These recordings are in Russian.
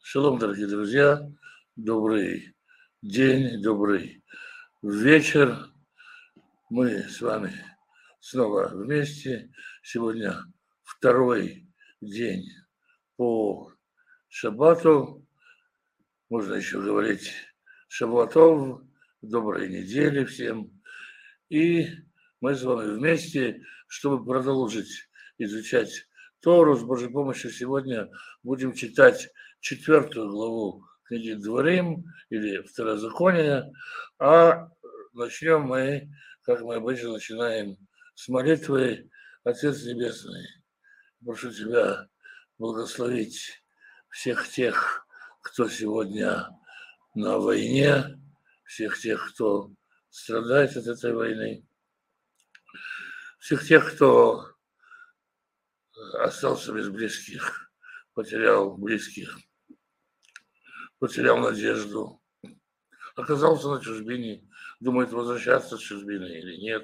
Шалом, дорогие друзья, добрый день, добрый вечер. Мы с вами снова вместе. Сегодня второй день по шаббату. Можно еще говорить шаббатов, доброй недели всем. И мы с вами вместе, чтобы продолжить изучать Тору. С Божьей помощью сегодня будем читать 4 главу книги Дворим или Второзакония. А начнем мы, как мы обычно начинаем, с молитвы. Отец Небесный, прошу Тебя благословить всех тех, кто сегодня на войне, всех тех, кто страдает от этой войны, всех тех, кто остался без близких, потерял близких, потерял надежду, оказался на чужбине, думает, возвращаться с чужбины или нет.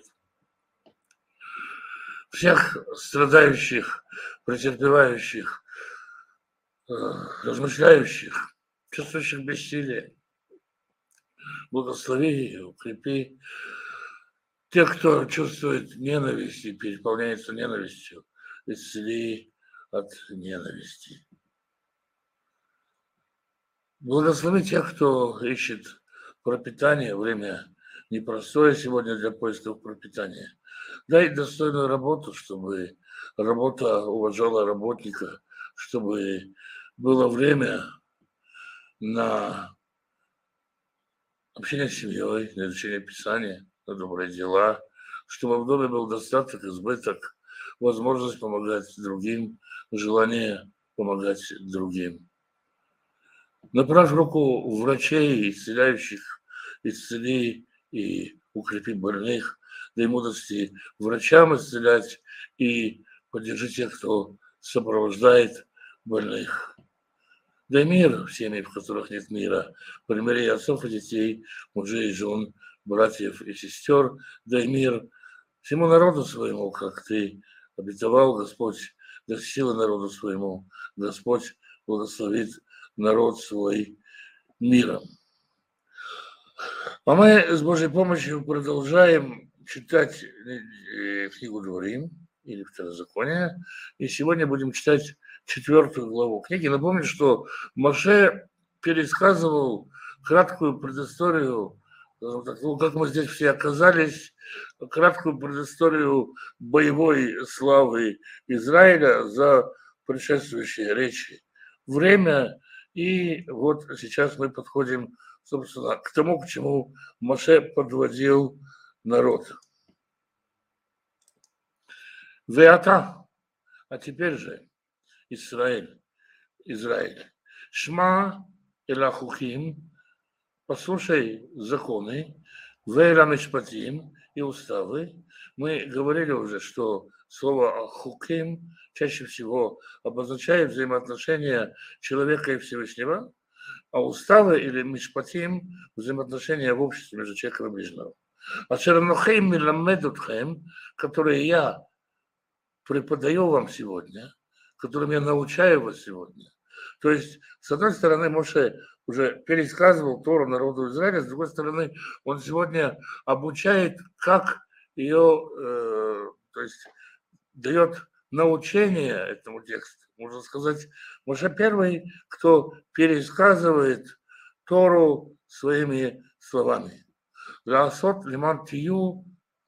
Всех страдающих, претерпевающих, размышляющих, чувствующих бессилие, благослови и укрепи. Тех, кто чувствует ненависть и переполняется ненавистью, исцели от ненависти. Благослови тех, кто ищет пропитание, время непростое сегодня для поисков пропитания. Дай достойную работу, чтобы работа уважала работника, чтобы было время на общение с семьей, на изучение Писания, на добрые дела, чтобы в доме был достаток, избыток, возможность помогать другим, желание помогать другим. Направь руку врачей, исцеляющих, исцели и укрепи больных, дай мудрости врачам исцелять и поддержи тех, кто сопровождает больных. Дай мир в семьях, в которых нет мира, примири отцов и детей, мужей и жен, братьев и сестер. Дай мир всему народу своему, как ты обетовал, Господь, дай силы народу своему. Господь благословит народ свой миром. А мы с Божьей помощью продолжаем читать книгу Дворим или Второзакония. И сегодня будем читать 4 главу книги. Напомню, что Моше пересказывал краткую предысторию, как мы здесь все оказались, краткую предысторию боевой славы Израиля за предшествующие речи. Время, и вот сейчас мы подходим, собственно, к тому, к чему Моше подводил народ. Веата, а теперь же Израиль, Шма элахухим, послушай законы, вейра мишпатим и уставы. Мы говорили уже, что слово хуким чаще всего обозначает взаимоотношения человека и Всевышнего, а уставы или мишпатим взаимоотношения в обществе между человеком и ближним. А шеранохейм миламедутхем, которые я преподаю вам сегодня, которым я научаю вас сегодня. То есть, с одной стороны, Моше уже пересказывал Тору народу Израиля, с другой стороны, он сегодня обучает, как ее, то есть, дает научение этому тексту. Можно сказать, Моше первый, кто пересказывает Тору своими словами. Лаасот лиман тию,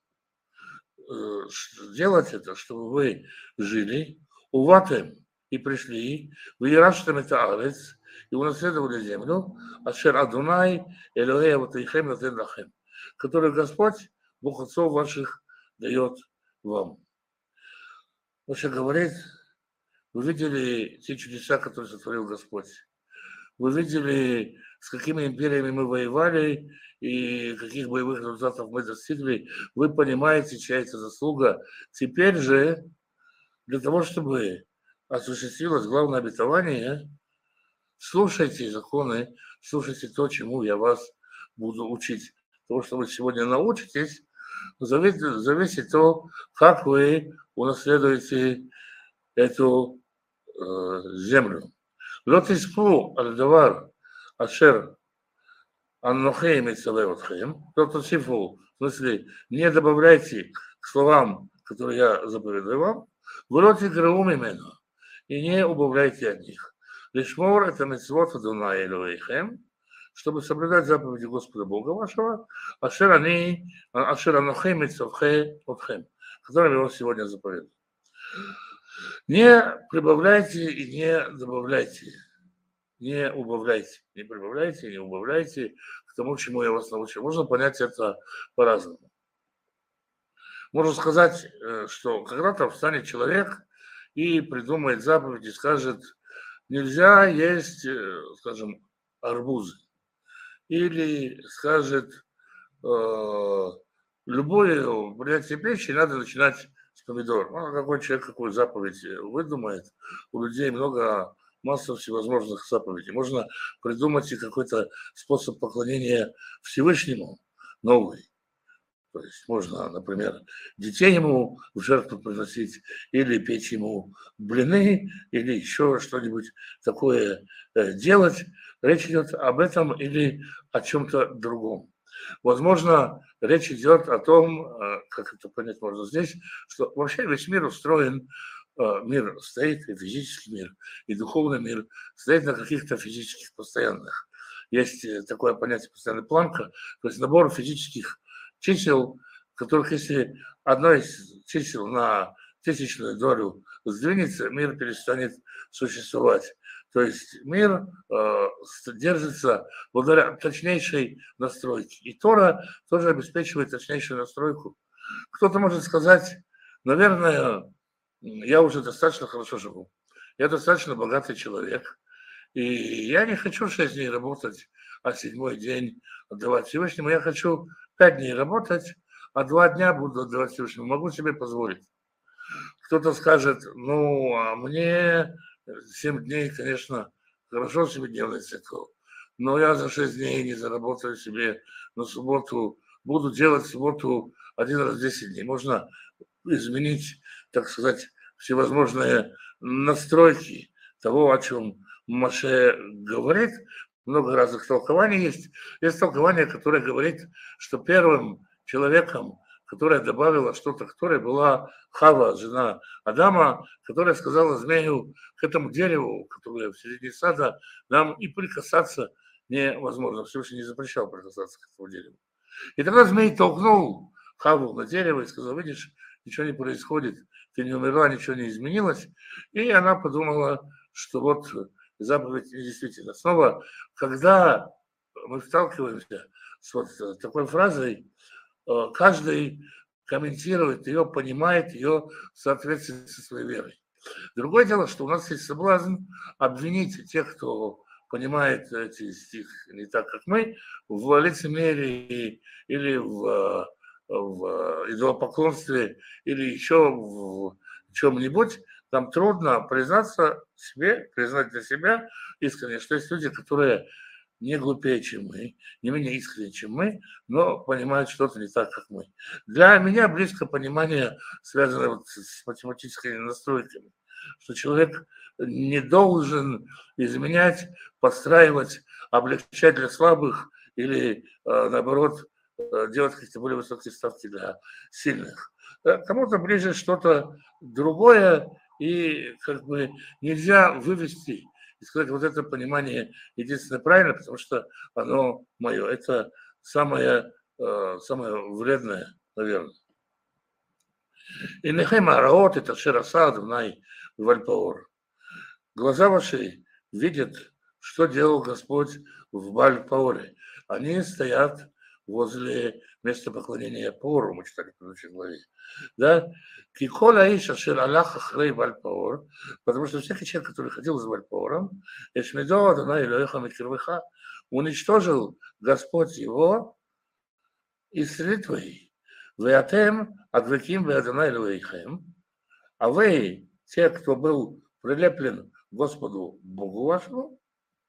сделать это, чтобы вы жили, уватем и пришли, вы яраштем это арец, и унаследовали землю, ашер Адунай, Элохей Авотейхем натен лахем, который Господь, Бог отцов ваших, дает вам. Моше говорит, вы видели те чудеса, которые сотворил Господь. Вы видели, с какими империями мы воевали и каких боевых результатов мы достигли. Вы понимаете, чья это заслуга. Теперь же, для того, чтобы осуществилось главное обетование, слушайте законы, слушайте то, чему я вас буду учить. То, что вы сегодня научитесь, зависит то, как вы унаследуете эту землю. Лотиспу аль-давар ашер аннохей мецалеватхем. Лотисипу, в смысле, не добавляйте к словам, которые я заповедую вам, вроде граумимена, и не убавляйте от них. Лишмор это мецвот Адонай Элоэйхем, чтобы соблюдать заповеди Господа Бога вашего, ашер анохей мецавхе отхем, которым я вам сегодня заповедую. Не прибавляйте и не добавляйте, не убавляйте, не прибавляйте и не убавляйте к тому, чему я вас научил. Можно понять это по-разному. Можно сказать, что когда-то встанет человек и придумает заповедь и скажет, нельзя есть, скажем, арбузы. Или скажет, любое принятие пищи надо начинать с помидор. Ну, какой человек какую заповедь выдумает. У людей масса всевозможных заповедей. Можно придумать и какой-то способ поклонения Всевышнему новый. То есть можно, например, детей ему в жертву приносить, или печь ему блины, или еще что-нибудь такое делать. Речь идет об этом или о чем-то другом. Возможно, речь идет о том, как это понять можно здесь, что вообще весь мир устроен, мир стоит, и физический мир, и духовный мир стоит на каких-то физических постоянных. Есть такое понятие постоянная планка, то есть набор физических чисел, которых если одно из чисел на тысячную долю сдвинется, мир перестанет существовать. То есть мир держится благодаря точнейшей настройке. И Тора тоже обеспечивает точнейшую настройку. Кто-то может сказать, наверное, я уже достаточно хорошо живу, я достаточно богатый человек, и я не хочу 6 дней работать, а 7-й день отдавать Всевышнему. Я хочу 5 дней работать, а 2 дня буду отдавать Всевышнему. Могу себе позволить. Кто-то скажет, ну, а мне 7 дней, конечно, хорошо себе делать этого, но я за 6 дней не заработаю себе на субботу, буду делать в субботу 1 раз в 10 дней. Можно изменить, так сказать, всевозможные настройки того, о чем Моше говорит. Много разных толкований есть. Есть толкование, которое говорит, что первым человеком, которая добавила что-то, которая была Хава, жена Адама, которая сказала змею, к этому дереву, которое в середине сада, нам и прикасаться невозможно. Всевышний не запрещал прикасаться к этому дереву. И тогда змей толкнул Хаву на дерево и сказал, видишь, ничего не происходит, ты не умерла, ничего не изменилось. И она подумала, что вот заповедь действительно. Снова, когда мы сталкиваемся с вот такой фразой, каждый комментирует ее, понимает ее в соответствии со своей верой. Другое дело, что у нас есть соблазн обвинить тех, кто понимает эти стихи не так, как мы, в лицемерии или в идолопоклонстве или еще в чем-нибудь. Нам трудно признаться себе, признать для себя искренне, что есть люди, которые не глупее, чем мы, не менее искренне, чем мы, но понимают что-то не так, как мы. Для меня близко понимание, связанное вот с математическими настройками, что человек не должен изменять, подстраивать, облегчать для слабых или, наоборот, делать какие-то более высокие ставки для сильных. Кому-то ближе что-то другое, и как бы нельзя вывести и сказать, вот это понимание единственное правильно, потому что оно мое. Это самое вредное, наверное. И нехем араот, это шерасад, внай, вальпаор. Глаза ваши видят, что делал Господь в Баль-Паоре. Они стоят возле места поклонения Паору, мы читали в предыдущей главе. Да? Кикола Иша Шир Аллах Ахрей Баль-Паор, потому что всякий человек, который ходил за Баль-Паором, Эшмедо Адонай Илоэха Микирвеха, уничтожил Господь его из среды твоей. Веатем Адвеким Веадонай Илоэхем, а вы, те, кто был прилеплен Господу Богу вашему,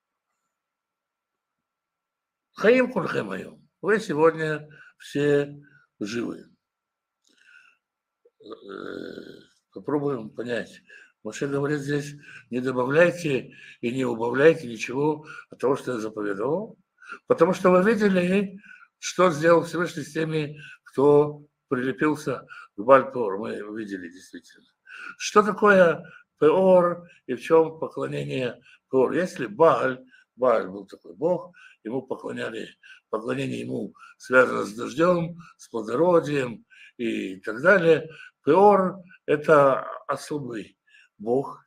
Хаим Кульхемаю, вы сегодня все живы. Попробуем понять, Моше говорит здесь, не добавляйте и не убавляйте ничего от того, что я заповедовал, потому что вы видели, что сделал Всевышний с теми, кто прилепился к Баль-Пеор. Мы видели действительно. Что такое Пеор и в чем поклонение Пеор? Если Баль был такой бог, ему поклонение ему связано с дождем, с плодородием и так далее. Пеор – это особый бог,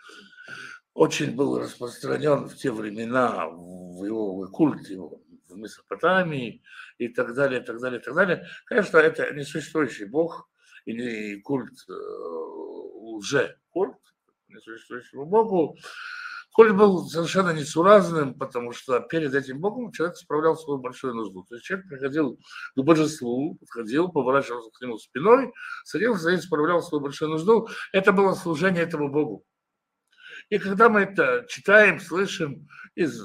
очень был распространен в те времена в его культе его, в Месопотамии и так далее, так далее, так далее. Конечно, это не существующий бог и не культ, лже-культ несуществующему богу. Культ был совершенно несуразным, потому что перед этим богом человек справлял свою большую нужду. То есть человек приходил к божеству, подходил, поворачивался к нему спиной, садился и справлял свою большую нужду. Это было служение этому богу. И когда мы это читаем, слышим из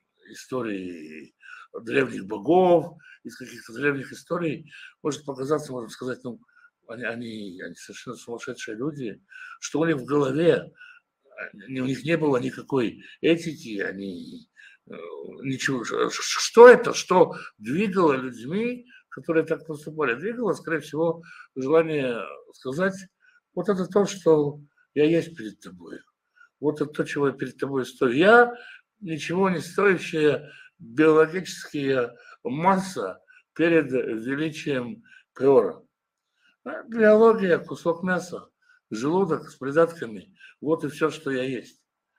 истории древних богов, из каких-то древних историй, может показаться, можно сказать, ну, они совершенно сумасшедшие люди, что у них в голове, у них не было никакой этики, они ничего. Что это, что двигало людьми, которые так поступали? Двигало, скорее всего, желание сказать, вот это то, что я есть перед тобой. Вот это то, чего я перед тобой стою. Я ничего не стоящая биологическая масса перед величием Пеора. Биология, кусок мяса, желудок с придатками. Вот и все, что я есть.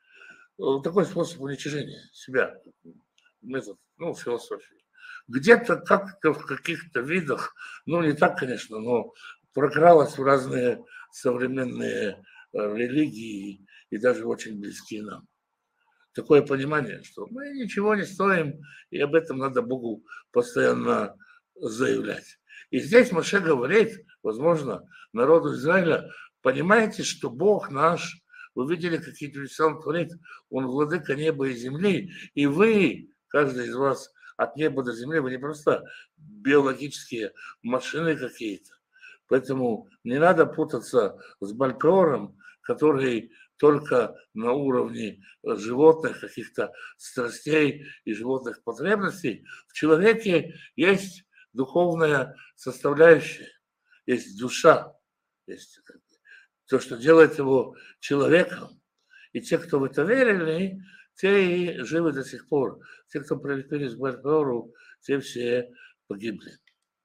Такой способ уничижения себя, метод, философии. Где-то как-то в каких-то видах, не так, конечно, но прокралась в разные современные религии и даже очень близкие нам. Такое понимание, что мы ничего не стоим, и об этом надо Богу постоянно заявлять. И здесь Моше говорит, возможно, народу Израиля, понимаете, что Бог наш, вы видели, какие чудеса Он творит, Он владыка неба и земли, и вы, каждый из вас, от неба до земли, вы не просто биологические машины какие-то. Поэтому не надо путаться с Баль-Пеором, который только на уровне животных, каких-то страстей и животных потребностей. В человеке есть духовная составляющая, есть душа, есть то, что делает его человеком. И те, кто в это верили, те и живы до сих пор. Те, кто прилепились к Баль-Пеору, те все погибли.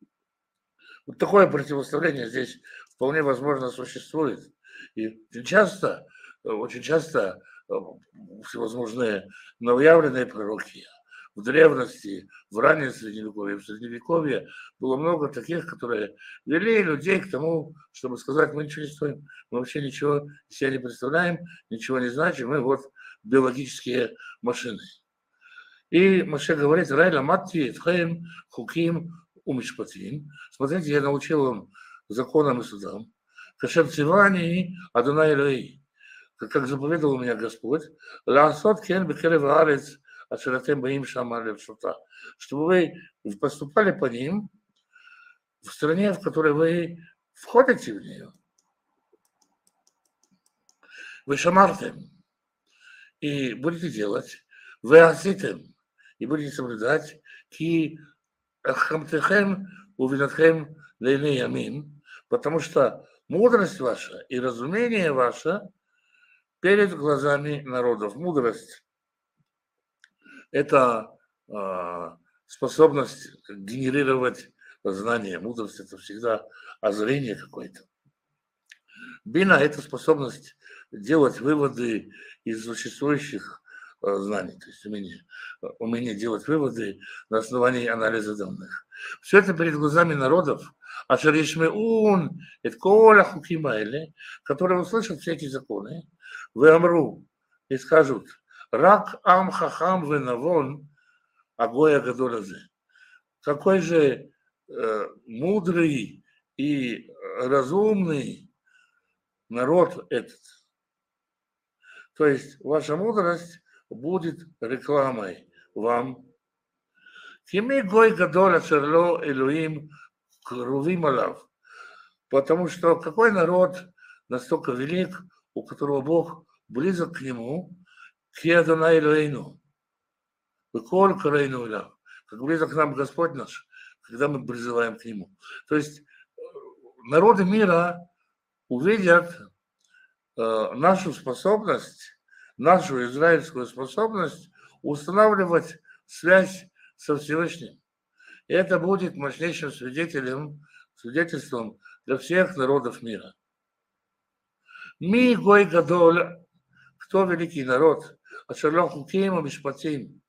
Вот такое противоставление здесь вполне возможно существует. И очень часто всевозможные новоявленные пророки в древности, в раннем Средневековье, в Средневековье было много таких, которые вели людей к тому, чтобы сказать, мы ничего не стоим, мы вообще ничего из себя не представляем, ничего не значим, мы вот биологические машины. И Моше говорит, Райла Матти, Тхейм, Хуким, Умишпатим. Смотрите, я научил вам законам и судам. Кашем Цивани, Адонай Элои. Как заповедовал меня Господь, Лаасот Кен Бекерев Арец, Ашератем Баим Шама Левшута. Чтобы вы поступали по ним в стране, в которой вы входите в нее. Вы шамартем и будете делать, вы аситем и будете соблюдать, ки хамтехем увинатхем лейны ямин, потому что мудрость ваша и разумение ваше перед глазами народов. Мудрость – это способность генерировать знания. Мудрость – это всегда озрение какое-то. Бина – это способность делать выводы из существующих знаний, то есть умение делать выводы на основании анализа данных. Все это перед глазами народов, ашаришмеун, это коля хукимайле, которые услышат все эти законы, вы амру и скажут, рак ам хахам венавон агоя гадолазе. Какой же мудрый и разумный народ этот. То есть ваша мудрость будет рекламой вам. Кими гой гадоля шерло элуим крувим алав. Потому что какой народ настолько велик, у которого Бог близок к нему, ки Адонай Элоэйну, веколь карейну иляв, как близок к нам Господь наш, когда мы призываем к нему. То есть народы мира увидят нашу способность, нашу израильскую способность устанавливать связь со Всевышним. И это будет мощнейшим свидетельством для всех народов мира. Ми гой гадоль, кто великий народ, ашерлох хуким и мишпатим,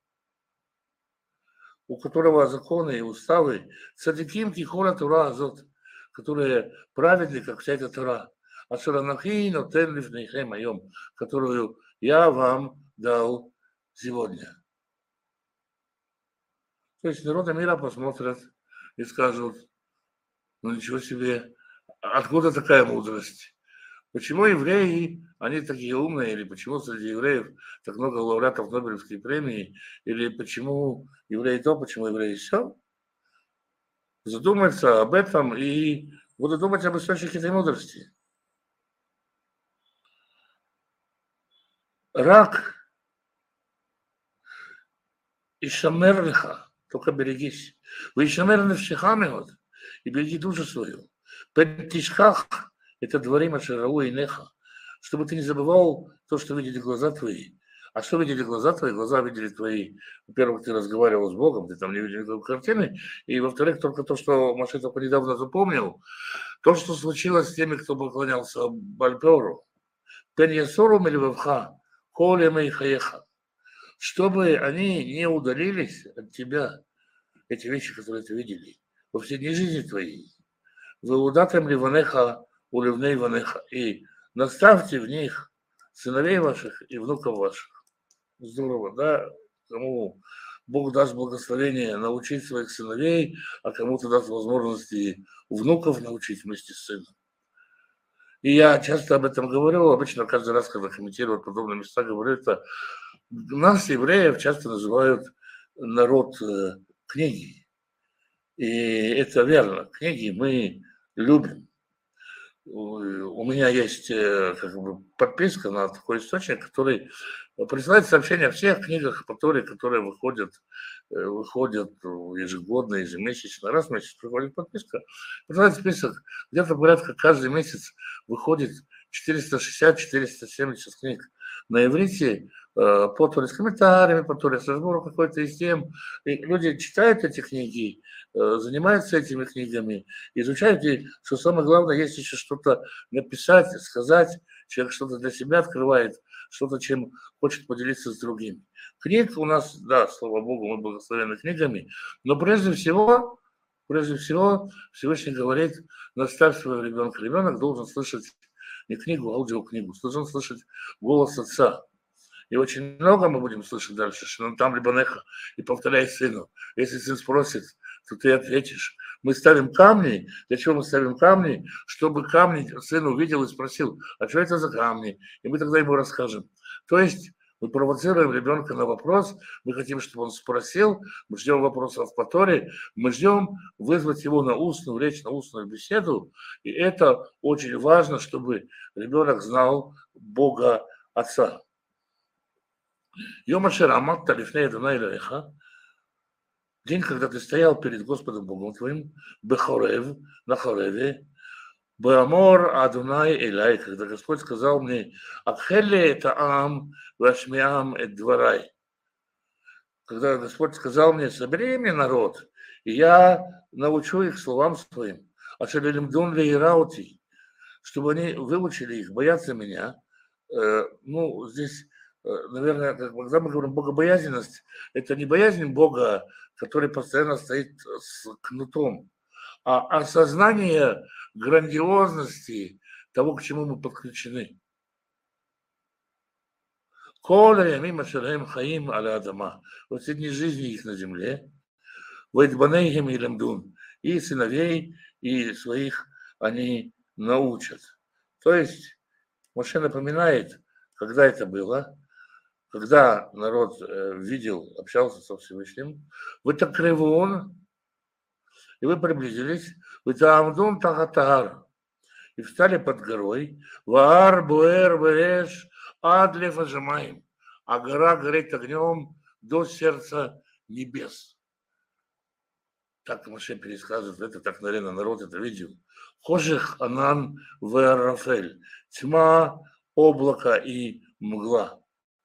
у которого законы и уставы, цадиким кихола Тура азот, которые праведны, как вся эта Тура, ашеранахи нотен лифнейхем айом, которую я вам дал сегодня. То есть народы мира посмотрят и скажут, ну ничего себе, откуда такая мудрость? Почему евреи, они такие умные, или почему среди евреев так много лауреатов Нобелевской премии, или почему евреи то, почему евреи все? Задуматься об этом и буду думать об источнике этой мудрости. Рак и шамер лиха, только берегись. Вы шамер навшихамеот, и береги душу свою. Петишках это дворим шарау и неха, чтобы ты не забывал то, что видели глаза твои. А что видели глаза твои? Глаза видели твои. Во-первых, ты разговаривал с Богом, ты там не видел никакой картины. И во-вторых, только то, что Моше только недавно запомнил, то, что случилось с теми, кто поклонялся Бальперу. Пен ясору меливавха, колема и хаеха. Чтобы они не удалились от тебя, эти вещи, которые ты видели, во всей дни жизни твоей. Вы удатым ливанеха, уливней ванеха. И наставьте в них сыновей ваших и внуков ваших. Здорово, да? Кому Бог даст благословение научить своих сыновей, а кому-то даст возможности внуков научить вместе с сыном. И я часто об этом говорю, обычно каждый раз, когда комментирую подобные места, говорю это. Нас, евреев, часто называют народ книги. И это верно. Книги мы любим. У меня есть как бы подписка на такой источник, который присылает сообщения о всех книгах, которые выходят ежегодно, ежемесячно. Раз в месяц приходит подписка, присылает список. Где-то порядка каждый месяц выходит 460-470 книг на иврите, по Торе с комментариями, по Торе с разбором какой-то из тем. И люди читают эти книги, занимаются этими книгами, изучают, и, что самое главное, есть еще что-то написать, сказать, человек что-то для себя открывает, что-то, чем хочет поделиться с другими. Книг у нас, да, слава Богу, мы благословены книгами, но прежде всего Всевышний говорит, наставь своего ребенка. Ребенок должен слышать не книгу, а аудиокнигу, должен слышать голос отца. И очень много мы будем слышать дальше, что там либанеха, и повторяй сыну. Если сын спросит, то ты ответишь. Мы ставим камни. Для чего мы ставим камни? Чтобы камни сын увидел и спросил, а что это за камни? И мы тогда ему расскажем. То есть мы провоцируем ребенка на вопрос, мы хотим, чтобы он спросил, мы ждем вопросов по Торе, мы ждем вызвать его на устную речь, на устную беседу. И это очень важно, чтобы ребенок знал Бога Отца. Йом ашер аматта лифней Адонай Элоэха, день, когда ты стоял перед Господом Богом твоим, бехорев, на хореве, беамор Адонай Элай, когда Господь сказал мне, акхеле это ам, вашмиам эт дварай. Когда Господь сказал мне, собери мне народ, и я научу их словам своим, ашелелимдун леираути, чтобы они выучили их, бояться меня. Здесь наверное, когда мы говорим богобоязненность, это не боязнь Бога, который постоянно стоит с кнутом, а осознание грандиозности того, к чему мы подключены. Коля ямим ашерем хаим аля адама. Вот эти дни жизни их на земле. Вайтбанейхим и лемдун. И сыновей, и своих они научат. То есть Моше напоминает, когда это было, когда народ видел, общался со Всевышним, вы так кривон, и вы приблизились, вы таамдун тахатар, и встали под горой, Ваар Буэр Береш Адлев Ажамаем, а гора горит огнем до сердца небес. Так Моше пересказывает, это так, наверное, народ это видел. Хоших Анан Веарафель, тьма, облако и мгла.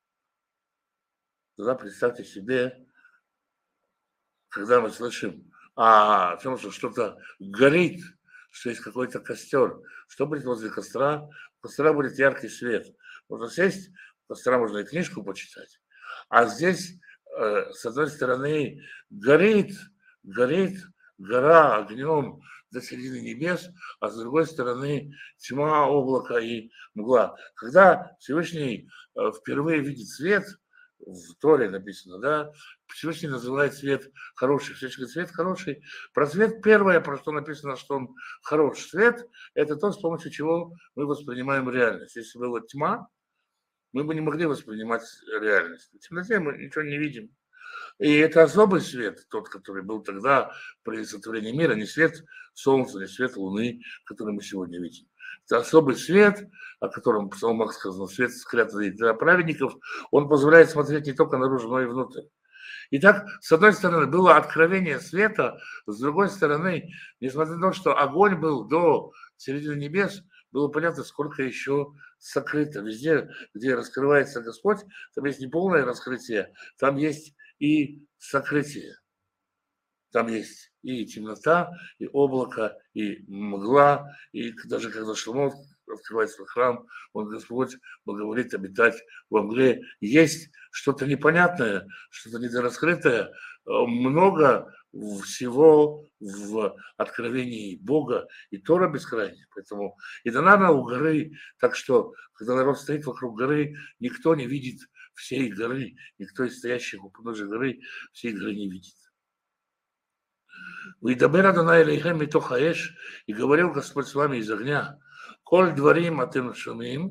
Тогда представьте себе, когда мы слышим о том, что что-то горит, что есть какой-то костер. Что будет возле костра? У костра будет яркий свет. Можно сесть, у костра можно и книжку почитать. А здесь, с одной стороны, горит гора огнем до середины небес, а с другой стороны тьма, облако и мгла. Когда Всевышний впервые видит свет, в Торе написано, да, Всевышний называет свет хороший. Всевышний говорит, свет хороший. Про свет первое, про что написано, что он хорош. Свет – это то, с помощью чего мы воспринимаем реальность. Если была тьма, мы бы не могли воспринимать реальность. В темноте мы ничего не видим. И это особый свет, тот, который был тогда при сотворении мира, не свет солнца, не свет луны, который мы сегодня видим. Это особый свет, о котором в псалмах сказано, свет скрятый для праведников, он позволяет смотреть не только наружу, но и внутрь. Итак, с одной стороны, было откровение света, с другой стороны, несмотря на то, что огонь был до середины небес, было понятно, сколько еще сокрыто. Везде, где раскрывается Господь, там есть не полное раскрытие, там есть и сокрытие. Там есть и темнота, и облако, и мгла, и даже когда Шломо открывает свой храм, он, Господь, благоволит обитать во мгле. Есть что-то непонятное, что-то недораскрытое, много всего в откровении Бога, и Тора бескрайняя. Поэтому и дана она у горы, так что, когда народ стоит вокруг горы, никто не видит всей горы, никто из стоящих у подножия горы всей горы не видит. «Вайдабер Адонай элейхем митох хаэш», и говорил Господь с вами из огня, «Коль дворим атем шумим»,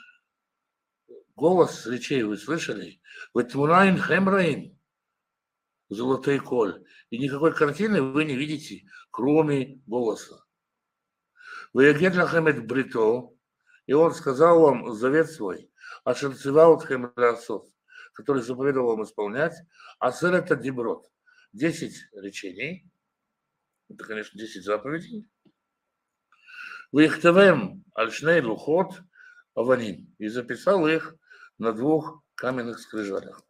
голос речей вы слышали, «Вэтмунаин хемраим», золотой коль, и никакой картины вы не видите, кроме голоса. «Ваягед лахем эт брито», и он сказал вам завет свой, «Ашер циваут хем лаасот», который заповедовал вам исполнять, «Асер это диброд», 10 речений, это, конечно, 10 заповедей. «Ваихтавем альшней лухот аваним», и записал их на 2 каменных скрижалях.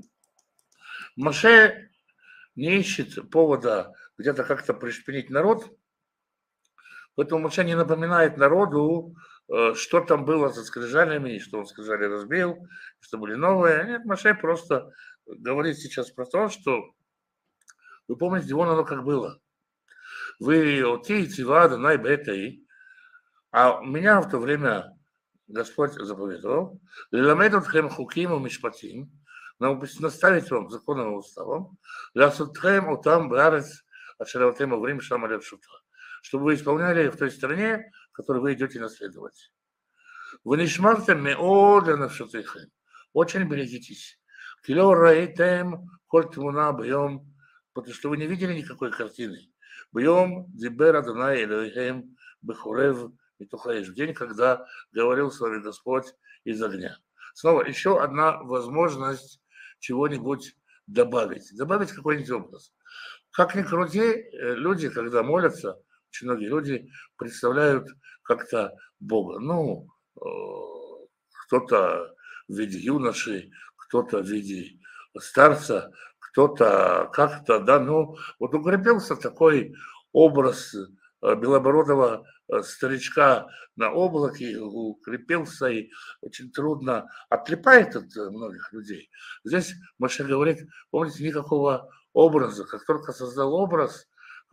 Моше не ищет повода где-то как-то пришпилить народ, поэтому Моше не напоминает народу, что там было за скрижалями, что он скрижали разбил, что были новые. Нет, Моше просто говорит сейчас про то, что вы помните, вон оно как было. Вы оти цива най бетай, а меня в то время Господь заповедовал, лиламедот хем хуким и мишпатим, наставить вам законом и уставом, лясутхем утам баарец ашераватем аврим шамалет шута, чтобы вы исполняли в той стране, в которой вы идете наследовать. Вы не шмартем меод ланавшутыхем, очень берегитесь. Кило раитем коль тмуна бьем, потому что вы не видели никакой картины. Бьем дибер Адонай элейхем бехурев митухаиш, в день, когда говорил с вами Господь из огня. Снова еще одна возможность чего-нибудь добавить. Добавить какой-нибудь образ. Как ни крути, люди, когда молятся, очень многие люди представляют как-то Бога. Ну, кто-то в виде юноши, кто-то в виде старца, кто-то как-то, да, ну, вот укрепился такой образ белобородого старичка на облаке, укрепился и очень трудно отлипает от многих людей. Здесь Моше говорит, помните, никакого образа. Как только создал образ,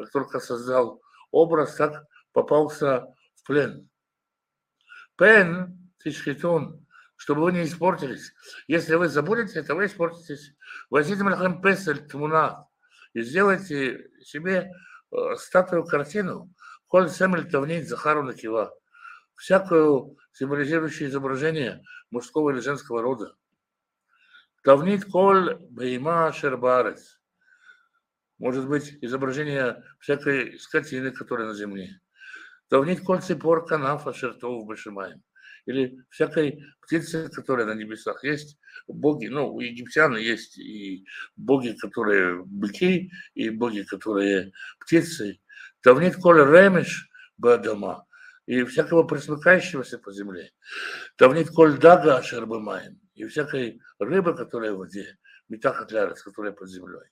так попался в плен. Пен, тишхитон, чтобы вы не испортились. Если вы забудете это, вы испортитесь. Возьмите млахем песель тмуна и сделайте себе статую, картину, коль семель тавнит захару накива, всякую символизирующее изображение мужского или женского рода. Тавнит коль бейма шербарец, может быть изображение всякой скотины, которая на земле. Тавнит коль ципор канаф ашертов башимаем. Или всякой птицы, которая на небесах есть, боги, ну, у египтян есть и боги, которые быки, и боги, которые птицы. Тавнит коль ремеш бадама, и всякого присмыкающегося по земле. Тавнит коль дага ашербымаем, и всякой рыбы, которая в воде, метахат лярец, которая под землей.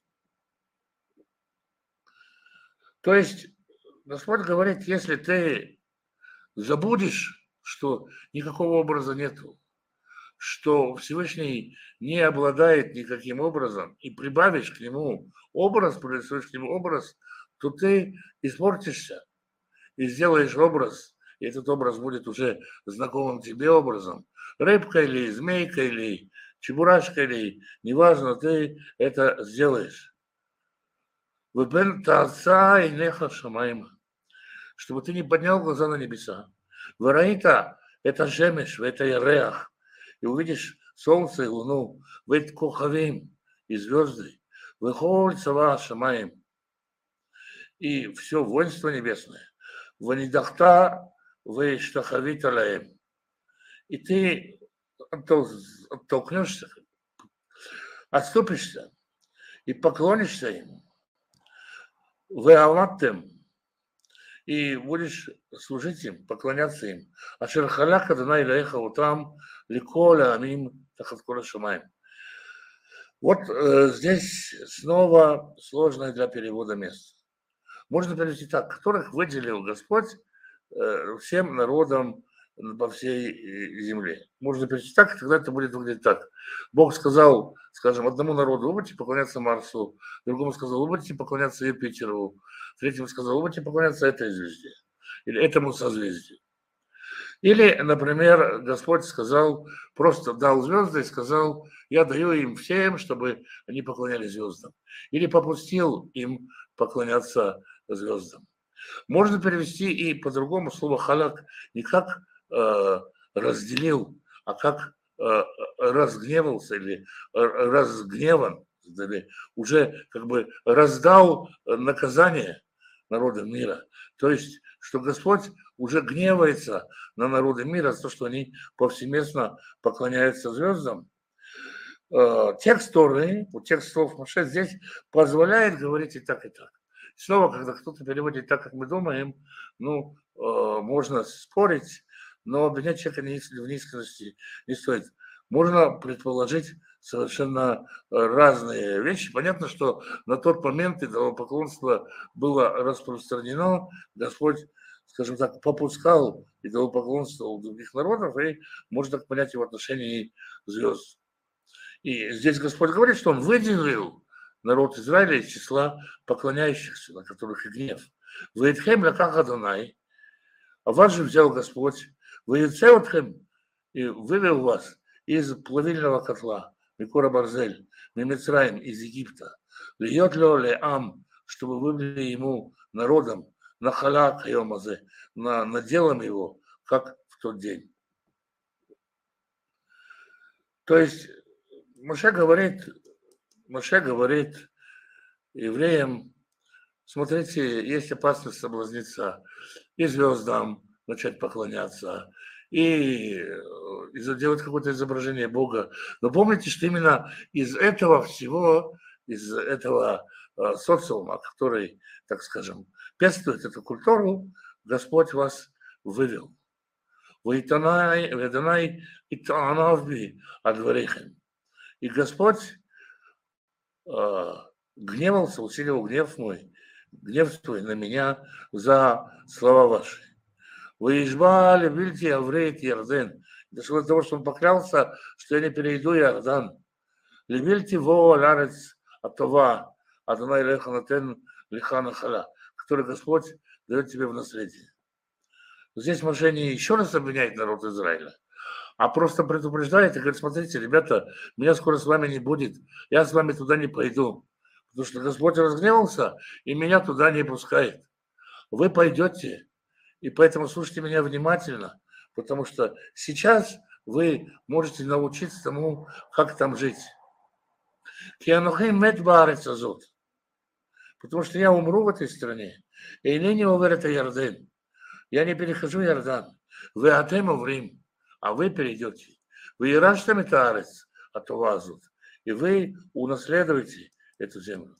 То есть Господь говорит, если ты забудешь, что никакого образа нету, что Всевышний не обладает никаким образом, и прибавишь к нему образ, присвоишь к нему образ, то ты испортишься и сделаешь образ, и этот образ будет уже знакомым тебе образом. Рыбка или змейка, или чебурашка, или неважно, ты это сделаешь. Выбен таца и неха шамайма, чтобы ты не поднял глаза на небеса. Вараита – это жемеш, это яреах, и увидишь солнце и луну, вет кохавим и звезды, выхоль цава шамаем, и все воинство небесное, ванидахта вештахавит алаем, и ты оттолкнешься, отступишься и поклонишься им, веаваттем, и будешь служить им, поклоняться им. Ашер халак Адонай лаэха утам ликоля амим тахат кола шамаем. Вот здесь снова сложное для перевода место. Можно перевести так, которых выделил Господь всем народам по всей земле. Можно перевести так, тогда это будет выглядеть так. Бог сказал, скажем, одному народу, вы будете поклоняться Марсу, другому сказал, вы будете поклоняться Юпитеру, третьему сказал, вы будете поклоняться этой звезде или этому созвездию. Или, например, Господь сказал, просто дал звезды и сказал, я даю им всем, чтобы они поклонялись звездам. Или попустил им поклоняться звездам. Можно перевести и по-другому слово халак не как разделил, а как разгневался или разгневан, или уже как бы раздал наказание народам мира. То есть, что Господь уже гневается на народы мира за то, что они повсеместно поклоняются звездам. Текст Торы, текст слов Моше здесь позволяет говорить и так, и так. Снова, когда кто-то переводит так, как мы думаем, ну, можно спорить, но обвинять человека в неискренности не стоит. Можно предположить совершенно разные вещи. Понятно, что на тот момент идолопоклонство было распространено, Господь, скажем так, попускал идолопоклонство у других народов, и можно так понять его отношение звезд. И здесь Господь говорит, что Он выделил народ Израиля из числа поклоняющихся, на которых и гнев. Ваидхем лаках Адонай, а вас же взял Господь, Ваидцеотхем, и вывел вас из плавильного котла, Микора Барзель, Мимицраим, из Египта, Льет ле ам, чтобы вы были ему народом, на халак йомазе, на наделом его, как в тот день. То есть Моше говорит евреям, смотрите, есть опасность соблазниться и звездам начать поклоняться, и делать какое-то изображение Бога. Но помните, что именно из этого всего, из этого социума, который, так скажем, пестует эту культуру, Господь вас вывел. «Ваитанай итанавби адварихем». И Господь гневался, усилил гнев твой на меня за слова ваши. Выезжали, видите, Аврейт Ярден. Дошло до того, что он поклялся, что я не перейду Иордан. Левильте во ларец атова, Адонай леха натен лиха нахала, который Господь дает тебе в наследие. Здесь Моше не еще раз обвиняет народ Израиля, а просто предупреждает и говорит, смотрите, ребята, меня скоро с вами не будет, я с вами туда не пойду, потому что Господь разгневался и меня туда не пускает. Вы пойдете, и поэтому слушайте меня внимательно, потому что сейчас вы можете научиться тому, как там жить. Потому что я умру в этой стране, и ныне умер это Ярден. Я не перехожу Иордан. Вы атему в Рим, а вы перейдете. Вы ираштам это арец, а то вазут. И вы унаследуете эту землю.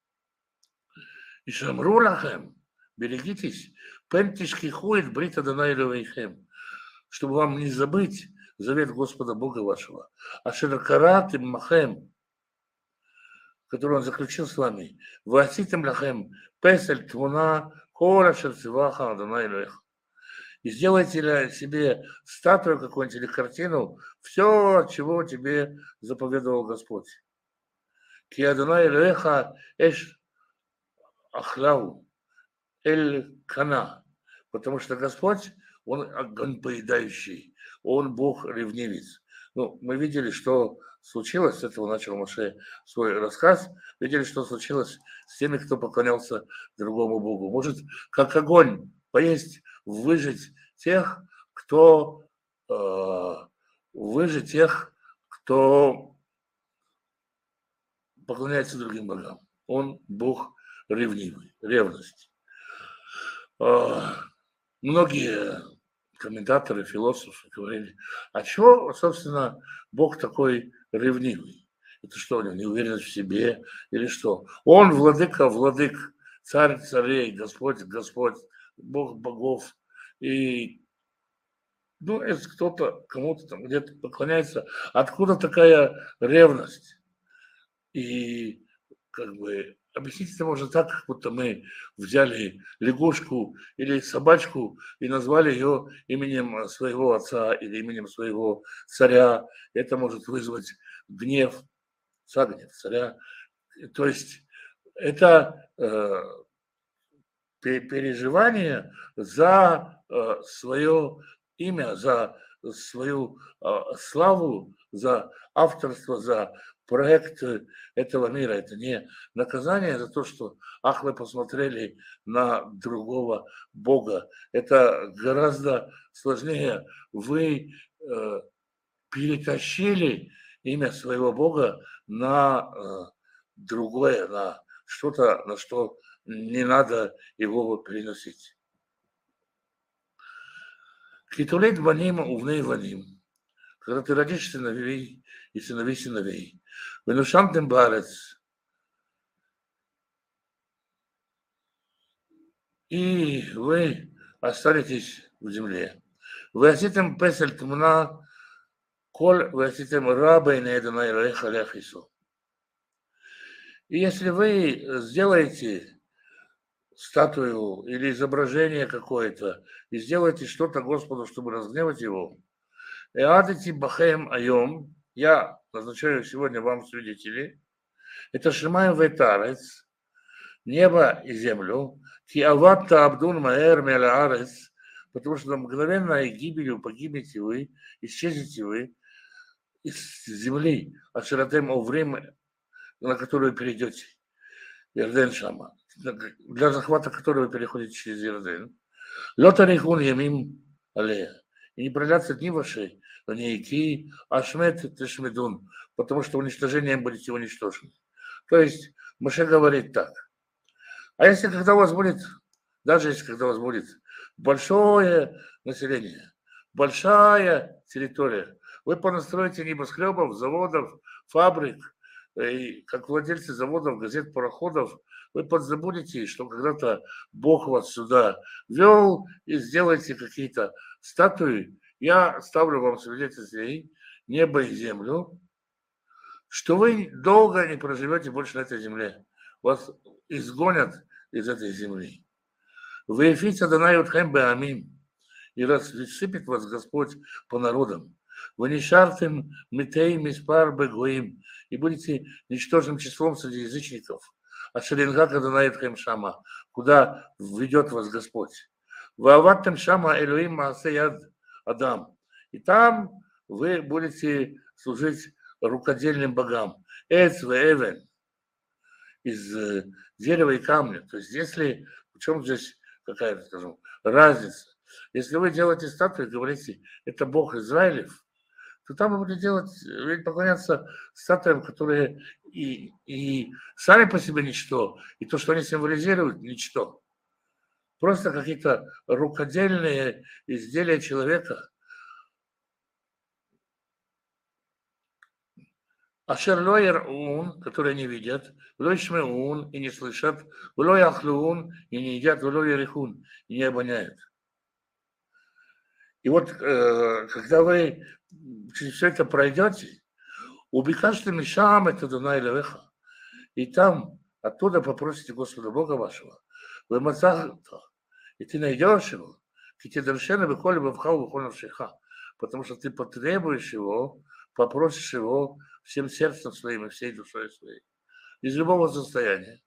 И шамру лахем, берегитесь, пентишки ходит брита данайлевейхем, чтобы вам не забыть завет Господа Бога вашего. А широкарат им махем, который он заключил с вами. Васитим лахем, песель твуна, кора шерцеваха данайлевейх. И сделайте себе статую какую-нибудь или картину, все, чего тебе заповедовал Господь. Ки Адонай Элеха эш ахлау эль кана. Потому что Господь, он огонь поедающий, он Бог ревнивец. Ну, мы видели, что случилось, с этого начал Моше свой рассказ, видели, что случилось с теми, кто поклонялся другому Богу. Может, как огонь поесть, выжить тех, кто поклоняется другим богам. Он Бог ревнивый, ревность. Многие комментаторы, философы говорили, а чего, собственно, Бог такой ревнивый? Это что, у него неуверенность в себе или что? Он владыка владык, царь царей, Господь Господь, Бог богов. И ну, если кто-то кому-то там где-то поклоняется, откуда такая ревность? И как бы объяснить это можно так, как будто мы взяли лягушку или собачку и назвали ее именем своего отца или именем своего царя. Это может вызвать гнев, гнев царя. То есть это переживание за свое имя, за свою славу, за авторство, за проект этого мира. Это не наказание за то, что, ах, вы посмотрели на другого Бога. Это гораздо сложнее. Вы перетащили имя своего Бога на другое, на что-то, на что не надо его переносить. Китулет баним увней ваним. Когда ты родишь сыновей и сыновей, венушантем барец, и вы останетесь в земле. Вы оситем песель тмуна, коль вы оситем рабой на эдана илэха ляхису. И если вы сделаете статую или изображение какое-то, и сделаете что-то Господу, чтобы разгневать его, Эадити бахем айом, я назначаю сегодня вам свидетелей, это Шимаем ветарец, небо и землю, ки аватта абдун маэр мелаарец, потому что мгновенной гибелью погибнете вы, исчезнете вы из земли, от ширатем оврим, на которую перейдете, Ярден Шама, для захвата которого вы переходите через Ярден. Лотарихун ямим алея. И не продлятся дни ваши, нейки, ашмет тешмедун, потому что уничтожением будете уничтожены. То есть Моше говорит так. А если когда у вас будет, даже если когда у вас будет большое население, большая территория, вы понастроите небоскребов, заводов, фабрик, и как владельцы заводов, газет, пароходов, вы подзабудете, что когда-то Бог вас сюда вел, и сделаете какие-то статуи. Я ставлю вам свидетельствий небо и землю, что вы долго не проживете больше на этой земле. Вас изгонят из этой земли. Вы эфица данают хэмбе амим, и рассыпет вас Господь по народам. Вы не шартым митей миспар бегоим, и будете ничтожным числом среди язычников. А шеринга каданает хэм шама, куда ведет вас Господь. Вы аваттем шама элюим маасеяд адам. И там вы будете служить рукодельным богам. Эц вэвен, из дерева и камня. То есть если, в чем здесь какая-то, скажем, разница? Если вы делаете статую и говорите, это Бог Израилев, то там вы будете делать, поклоняться статуям, которые и сами по себе ничто, и то, что они символизируют, ничто. просто какие-то рукодельные изделия человека. Ашерлойер ун, которые не видят, влойшме ун и не слышат, влой ахлун и не едят, влой рихун и не обоняют. И вот когда вы через все это пройдете, убекашьте мишам это Дунай Левеха, и там оттуда попросите Господа Бога вашего, вы мацахта, и ты найдешь его, китидершена выхоли бавхау выхоль шиха, потому что ты потребуешь его, попросишь его всем сердцем своим и всей душой своей. Из любого состояния.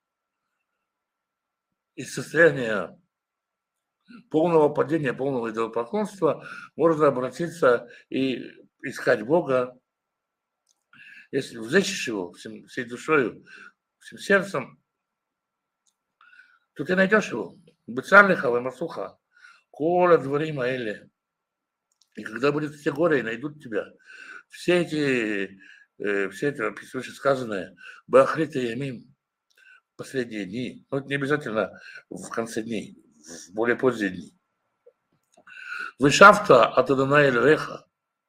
Из состояния полного падения, полного идолопоклонства можно обратиться и искать Бога. Если взыщешь его всей душой, всем сердцем, то ты найдешь его. Бецарлиха, вемасуха, кола дворим аэле. И когда будет все горе, и найдут тебя, все это сказанное, бахрита ямим, последние дни, но это не обязательно в конце дней, в более поздние дни. Вышафта от Адонай Эльвеха,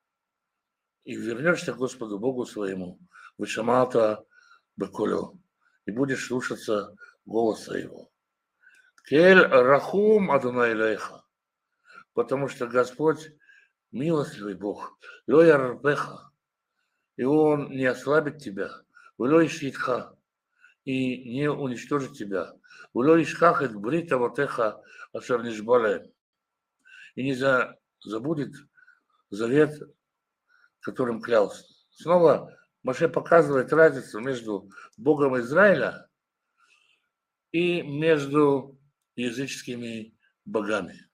и вернешься к Господу Богу своему, вышамата беколю, и будешь слушаться голоса его. Кель рахум Адонай Эльвеха, потому что Господь милостливый Бог, лоя рбеха, и Он не ослабит тебя, лой шитха, и не уничтожит тебя, лой шхахет брита ватеха ашер нишбале, и не забудет завет, которым клялся. Снова Моше показывает разницу между Богом Израиля и между языческими богами.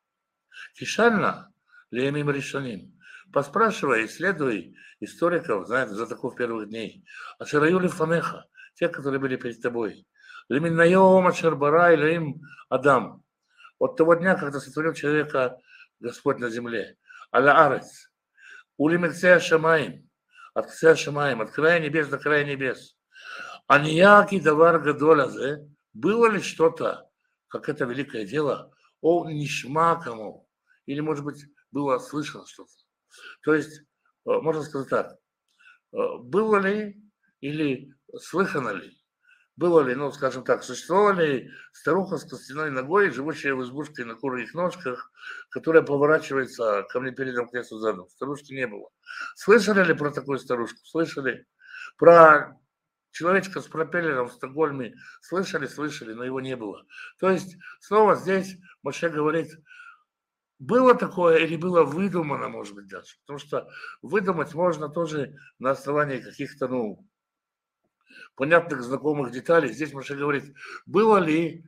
Кишальна лемим решаним. Поспрашивай, исследуй историков, знаете, за таких первых дней. Ашераюли фанеха, те, которые были перед тобой. Леминнаем ашербара илаим Адам. От того дня, когда сотворил человека Господь на земле. Аля арец. Улимецея шамаим. От шамаим, от края небес до края небес. Аньяки давар гадолязе. Было ли что-то, как это великое дело, о нишма кому? Или, может быть, было слышно что-то? То есть, можно сказать так, было ли или слыхано ли? Было ли, ну, скажем так, существовала ли старуха с костяной ногой, живущая в избушке на курьих ножках, которая поворачивается ко мне передом, к лесу задом? Старушки не было. Слышали ли про такую старушку? Слышали. Про человечка с пропеллером в Стокгольме слышали, но его не было. То есть, снова здесь Моше говорит, было такое или было выдумано, может быть, даже. Потому что выдумать можно тоже на основании каких-то, ну, понятных, знакомых деталей. Здесь Моше говорит, было ли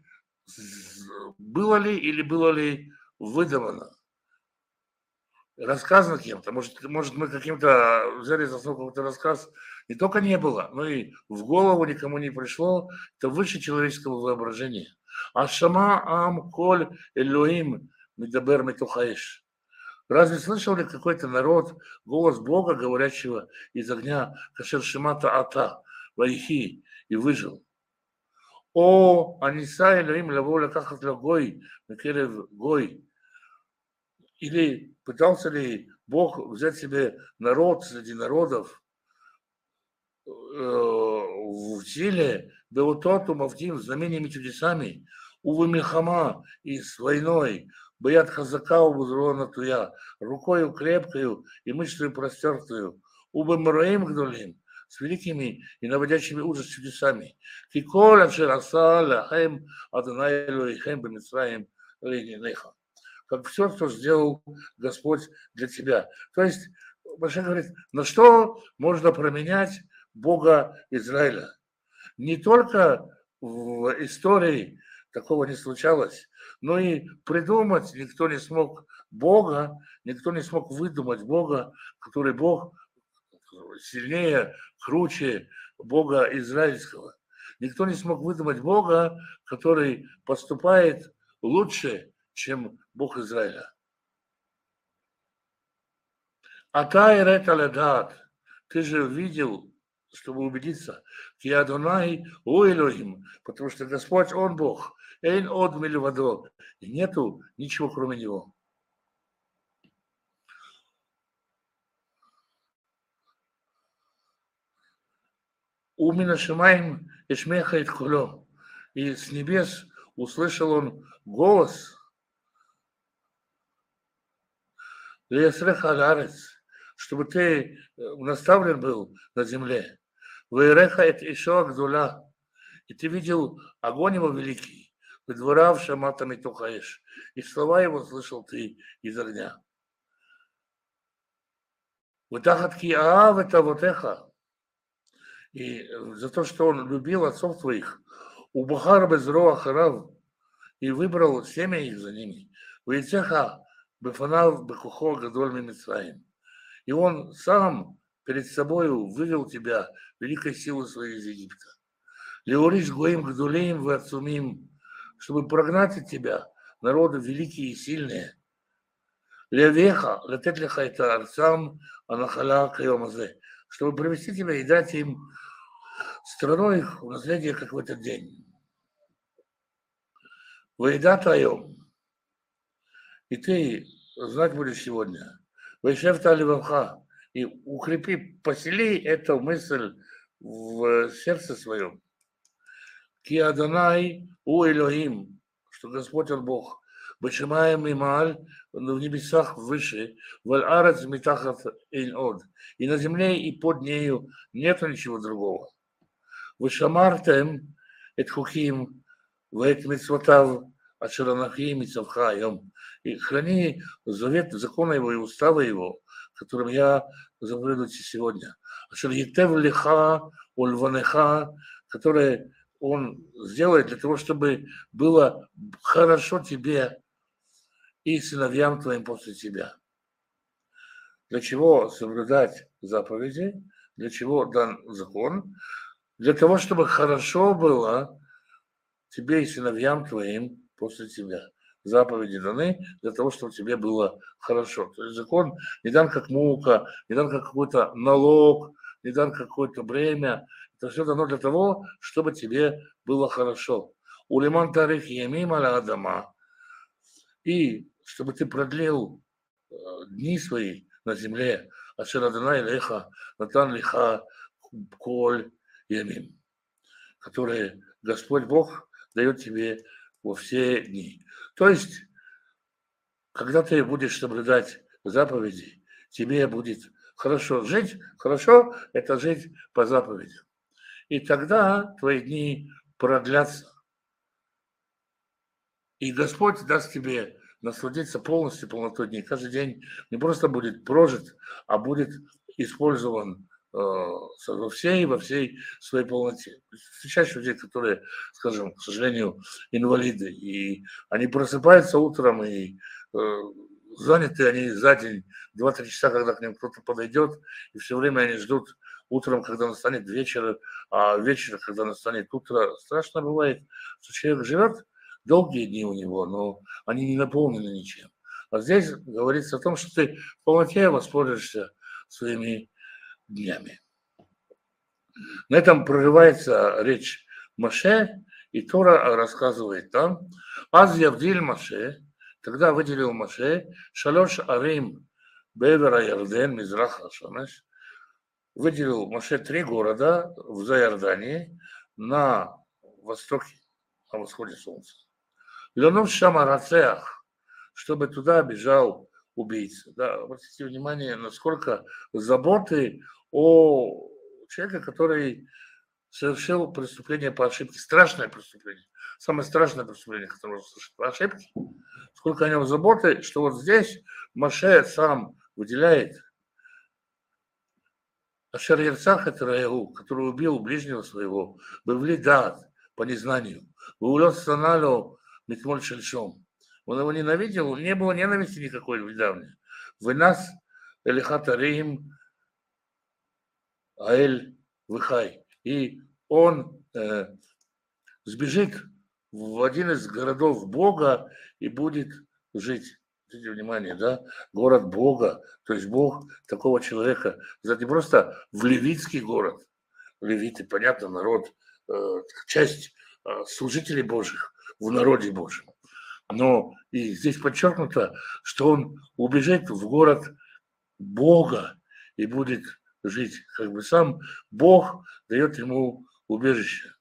или было ли выдумано, рассказано кем-то. Может мы каким-то взяли за основу какой-то рассказ, не только не было, но и в голову никому не пришло. Это выше человеческого воображения. А шама ам коль элоим мидабер митухаиш. Разве слышал ли какой-то народ голос Бога, говорящего из огня кашер шимата ата, вайхи, и выжил? О, аниса элоим лаволя кахат лагой, мекерев гой. Или пытался ли Бог взять себе народ среди народов в силе, беутоту мавтим, знамениями чудесами, увы милхама, и с войной, боят хазака убузрона туя, рукою крепкою и мышцею простертую, убы мраим гдулим, с великими и наводящими ужас чудесами. Киколя шерасаля хэм адонайлу и хэм бемитсраим лейнинеха. Как все, что сделал Господь для тебя. То есть, Моше говорит, на что можно променять Бога Израиля? Не только в истории такого не случалось, но и придумать никто не смог Бога, никто не смог выдумать Бога, который Бог сильнее, круче Бога израильского. Никто не смог выдумать Бога, который поступает лучше, чем Бог Израиля. Атай рет алядат, ты же видел чтобы убедиться, Ки Адонай у Элохим, потому что Господь, Он Бог, Эйн од милвадо, и нету ничего кроме Него. Умина Шимаим Ишмеха Иткуло, и с небес услышал он голос Леесреха Аларец, чтобы ты наставлен был на земле. Вейреха это Ишоа Гдула, и ты видел огонь его великий, выдворав шаматами тухаешь, и слова его слышал ты из огня. Вытахат ки аав это вотеха, и за то, что он любил отцов твоих, у Бахар безроа харав, и выбрал семя их за ними. Вейцеха бефанав бекухо гадоль мимицраим. И он сам перед собою вывел тебя великой силой своей из Египта. Леориш гоим гдулеем вацумим, чтобы прогнать от тебя народы великие и сильные. Левеха, летет леха это арцам, анахала кайомазе, чтобы привести тебя и дать им страну их в наследие, как в этот день. Воеда твоем, и ты знать будешь сегодня. Вайшефта ливамха, и укрепи, посели эту мысль в сердце своем. Ки Адонай у Элохим, что Господь Он Бог, Башимаем и Мааль, в небесах выше, валь арец митахат эйн од, и на земле и под нею нету ничего другого. Вышамартем эт хуким, вэт митцвотав, ашеранахи митцавха йом, и храни завет, закона его и устава его, которым я заповедую сегодня. Ашер етев лиха ульванеха, которые он сделает для того, чтобы было хорошо тебе и сыновьям твоим после тебя. Для чего соблюдать заповеди? Для чего дан закон? Для того, чтобы хорошо было тебе и сыновьям твоим после тебя. Заповеди даны для того, чтобы тебе было хорошо. То есть закон не дан как мука, не дан как какой-то налог, не дан какое-то бремя. Это все дано для того, чтобы тебе было хорошо. Улиман тарих ямим аля адама. И чтобы ты продлил дни свои на земле. Ашер Адонай леха натан лиха коль ямим. Которые Господь Бог дает тебе во все дни. То есть, когда ты будешь соблюдать заповеди, тебе будет хорошо жить. Хорошо – это жить по заповедям. И тогда твои дни продлятся. И Господь даст тебе насладиться полностью полнотой дней. Каждый день не просто будет прожит, а будет использован во всей своей полноте. Встречаешь людей, которые, скажем, к сожалению, инвалиды, и они просыпаются утром, и заняты они за день 2-3 часа, когда к ним кто-то подойдет, и все время они ждут утром, когда настанет вечер, а вечером, когда настанет утро. Страшно бывает, что человек живет долгие дни у него, но они не наполнены ничем. А здесь говорится о том, что ты в полноте воспользуешься своими днями. На этом прорывается речь Моше, и Тора рассказывает там: «Аз явдиль Моше», тогда выделил Моше «Шалош арим бевера Ярден мизраха шамеш», выделил Моше 3 города в Зайордании на востоке, на восходе солнца. Ленов Шамарацеах, чтобы туда бежал убийца. Да, обратите внимание, насколько заботы о человеке, который совершил преступление по ошибке, страшное преступление, самое страшное преступление, которое можно совершить по ошибке, сколько о нем заботы, что вот здесь Моше сам выделяет Ашер Ярцах это Раягу, который убил ближнего своего, Бевли Дат, по незнанию, Вулет Саналу Митмоль Шельшом. Он его ненавидел, не было ненависти никакой в недавнее. Вы нас, Элихата Рим, Аэль Выхай. И он сбежит в один из городов Бога и будет жить. Обратите внимание, да? Город Бога, то есть Бог такого человека. Это не просто в левитский город, левиты, понятно, народ, часть служителей Божьих в народе Божьем. Но и здесь подчеркнуто, что он убежит в город Бога и будет жить, как бы сам Бог дает ему убежище.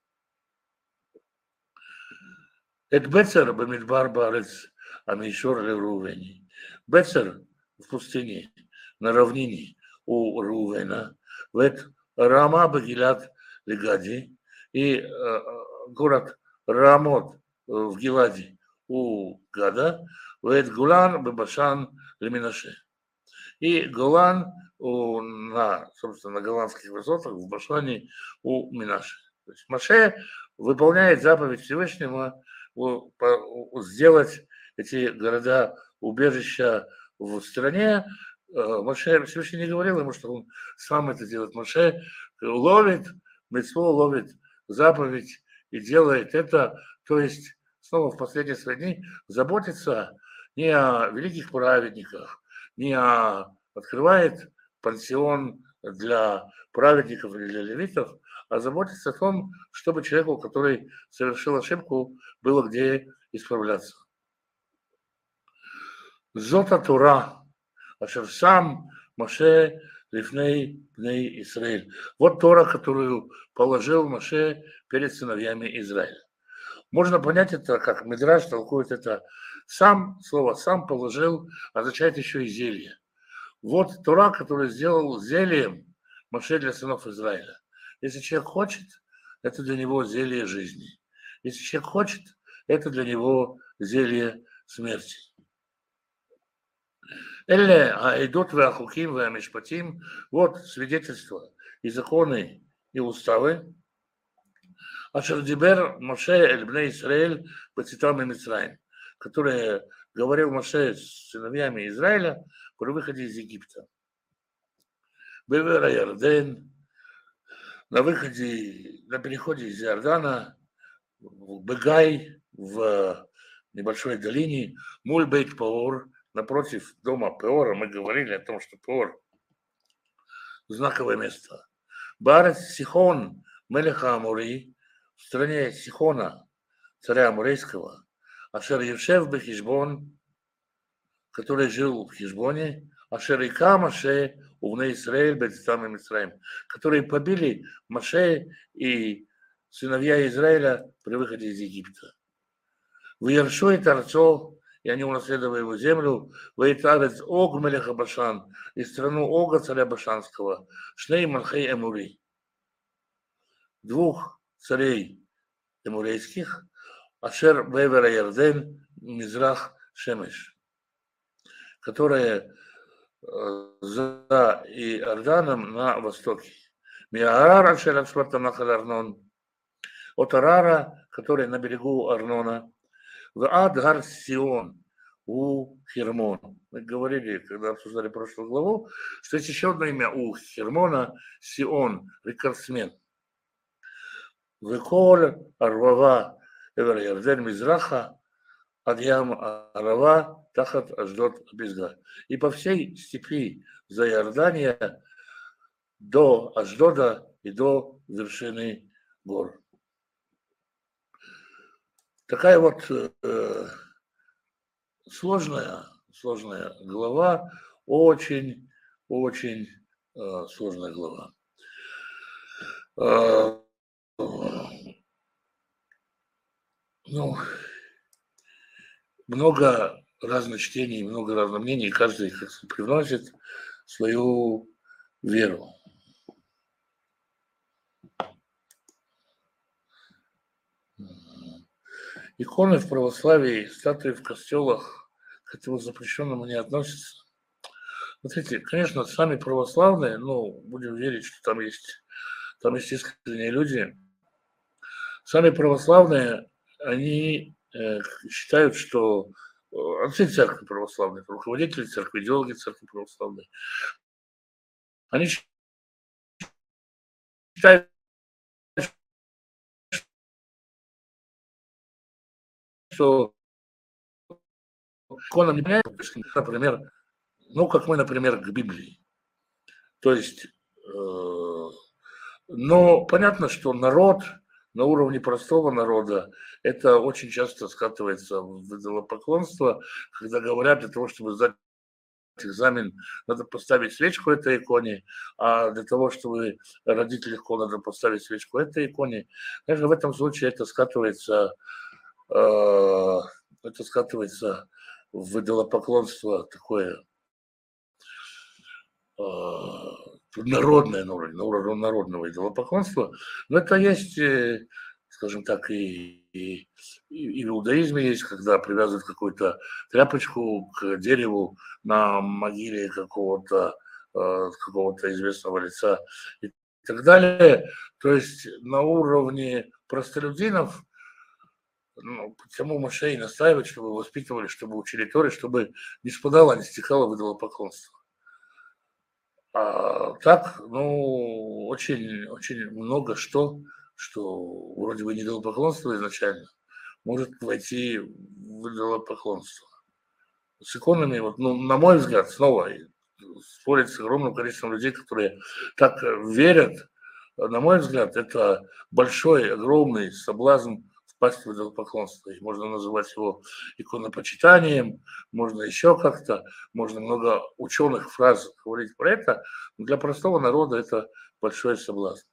Это Бецер Бамидбар Барец Амишор Рувени. Бецер в пустыне, на равнине у Рувена, в Рама Багилат Легади и город Рамот в Гиладе у Гада, в Гулан Бабашан Леминаше. И Голан собственно, на голландских высотах в Башане у Минаши. То есть Моше выполняет заповедь Всевышнего сделать эти города убежища в стране. Моше Всевышний не говорил ему, что он сам это делает. Моше ловит мицву, ловит заповедь и делает это. То есть снова в последние свои дни заботится не о великих праведниках, не открывает пансион для праведников или для левитов, а заботится о том, чтобы человеку, который совершил ошибку, было где исправляться. Зота Тура, ашер сам Моше лифней пней Исраэль. Вот Тора, которую положил Моше перед сыновьями Израиля. Можно понять это, как Мидраш толкует это. Сам, слово «сам» положил, означает еще и зелье. Вот Тора, которую сделал зельем Моше для сынов Израиля. Если человек хочет, это для него зелье жизни. Если человек хочет, это для него зелье смерти. Элле аидот веахуким веамишпатим. Вот свидетельства и законы и уставы. Ашердибер Моше эль бней Исраэль бацитам и Мицраим, которые говорил Моше с сыновьями Израиля при выходе из Египта. Бевера Ярден, на выходе, на переходе из Иордана, в Бегай, в небольшой долине, Муль Бейт Поор, напротив дома Пеора. Мы говорили о том, что Пеор – знаковое место. Барец Сихон, Мелеха Амури, в стране Сихона, царя Амурейского, Ашер Евшев Бехишбон, который жил в Хишбоне, Ашер Ика Моше, Увне Исраэль, Бецитам и Мицраим, которые побили Моше и сыновья Израиля при выходе из Египта. В Яршу и Тарцо, и они унаследовали его землю, в Итарец Ог Мелеха Башан, и страну Ога, царя Башанского, Шней Малхей Эмури, двух царей эмурейских, Ашер Бевера Ярден, Мизрах Шемеш, которые за Иорданом на востоке. Миарар Ашер Акспартам Нахал Арнон, от Арара, который на берегу Арнона, в Адгар Сион, у Хермон. Мы говорили, когда обсуждали прошлую главу, что есть еще одно имя у Хермона, Сион, рекордсмен. Веколь Арвава Эвер Ярден Мизраха, Адьям Арава, Тахат Аждот Безга. И по всей степи за Иордания до Аждода и до вершины гор. Такая вот сложная глава, очень сложная глава. Ну, много разных чтений, много разных мнений, каждый привносит свою веру. Иконы в православии, статуи в костелах к этому запрещенному не относятся. Смотрите, конечно, сами православные, будем верить, что там есть искренние люди. Сами православные, они считают, что отцы церкви православной, руководители церкви, идеологи церкви православной, они считают, что иконам не понятно, например, как мы, например, к Библии. То есть Но понятно, что народ на уровне простого народа, это очень часто скатывается в идолопоклонство, когда говорят, для того, чтобы сдать экзамен, надо поставить свечку этой иконе, а для того, чтобы родить легко, надо поставить свечку этой иконе. Даже в этом случае э, это скатывается в идолопоклонство такое э, народное, на уровне народного идолопоклонства. Но это есть, скажем так, и в иудаизме есть, когда привязывают какую-то тряпочку к дереву на могиле какого-то известного лица и так далее. То есть на уровне простолюдинов, ну, почему Моше и настаивает, чтобы воспитывали, чтобы учили Торы, чтобы не спадало, не стекало в идолопоклонство. А так, ну, очень, очень много что вроде бы не идолопоклонство изначально, может войти в идолопоклонство. С иконами, вот, ну, на мой взгляд, снова спорить с огромным количеством людей, которые так верят, на мой взгляд, это большой, огромный соблазн впасть в идолопоклонство. И можно называть его иконопочитанием, можно еще как-то, можно много ученых фраз говорить про это, но для простого народа это большой соблазн.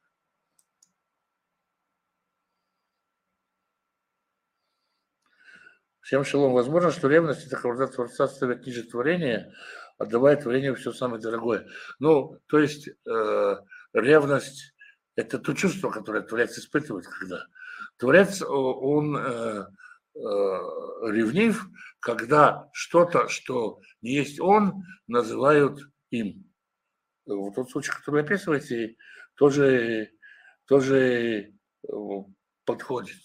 Всем шалом. Возможно, что ревность – это когда Творца ставит ниже творения, отдавая творению все самое дорогое. Ну, то есть ревность – это то чувство, которое Творец испытывает, когда Творец, он ревнив, когда что-то, что не есть он, называют им. Вот тот случай, который вы описываете, тоже подходит.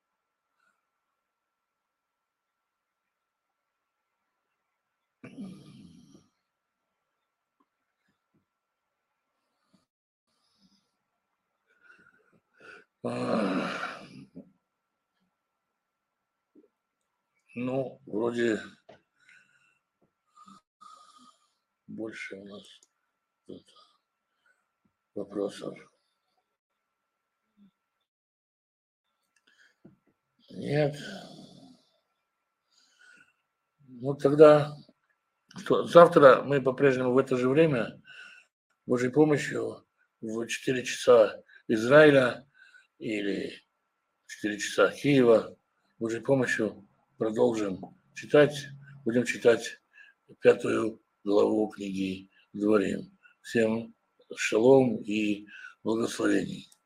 Ну, вроде больше у нас тут вопросов нет. Ну, тогда что, завтра мы по-прежнему в это же время, Божьей помощью, в 4 часа Израиля или 4 часа Киева, Божьей помощью продолжим читать. Будем читать 5 главу книги Дворим. Всем шалом и благословений.